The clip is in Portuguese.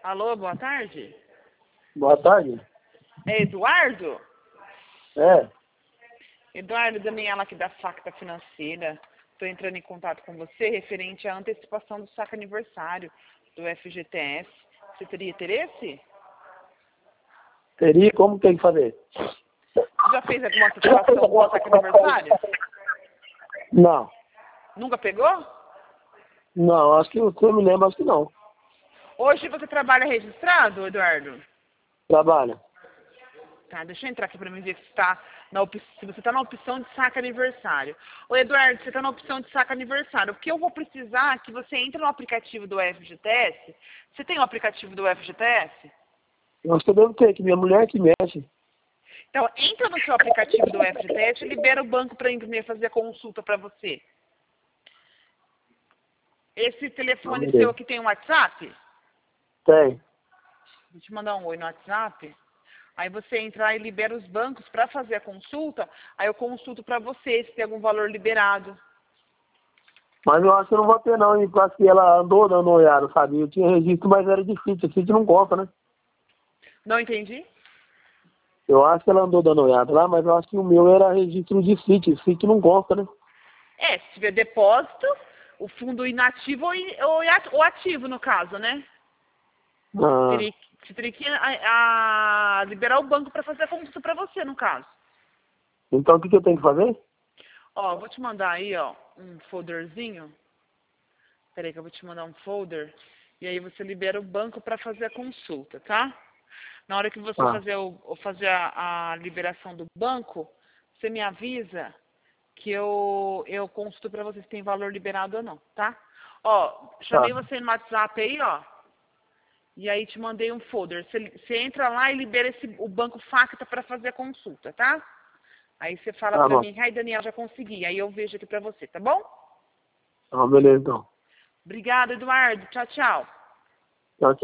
Alô, boa tarde. Boa tarde. É Eduardo? É, Eduardo, Daniela aqui da Facta Financeira. Estou entrando em contato com você referente à antecipação do saque aniversário do FGTS. Você teria interesse? teria, como tem que fazer? Você já fez alguma antecipação do saque aniversário? Não, Nunca pegou? não, acho que eu me lembro, acho que não. Hoje você trabalha registrado, Eduardo? Trabalha. Tá, deixa eu entrar aqui para mim ver se você está na opção de saque aniversário. Ô Eduardo, você está na opção de saque aniversário. O que eu vou precisar é que você entre no aplicativo do FGTS. Você tem o aplicativo do FGTS? Eu acho que eu devo ter, que minha mulher que mexe. Então, entra no seu aplicativo do FGTS e libera o banco para imprimir fazer a consulta para você. Esse telefone seu aqui tem um WhatsApp? Tem. Vou te mandar um oi no WhatsApp. Aí você entra e libera os bancos para fazer a consulta. Aí eu consulto para você se tem algum valor liberado. Mas eu acho que eu não vou ter não, e acho que ela andou dando uma olhada, sabe? Eu tinha registro, mas era difícil, sítio não conta, né? Não entendi? Eu acho que ela andou dando uma olhada lá, mas eu acho que o meu era registro de sítio não conta, né? É, se tiver depósito, o fundo inativo ou ativo, no caso, né? Ah, Você teria que liberar o banco para fazer a consulta para você, no caso. então o que eu tenho que fazer? Ó, vou te mandar aí, ó, um folderzinho. Peraí que eu vou te mandar um folder. E aí você libera o banco para fazer a consulta, tá? Na hora que você Ah, fazer a liberação do banco, você me avisa que eu consulto para você se tem valor liberado ou não, tá? Ó, tá. chamei você no WhatsApp aí, ó. E aí te mandei um folder. Você entra lá e libera o banco Facta para fazer a consulta, tá? Aí você fala Tá pra bom. mim, ai Daniel, já consegui. Aí eu vejo aqui pra você, tá bom? Tá, beleza então. Obrigada, Eduardo. Tchau, tchau.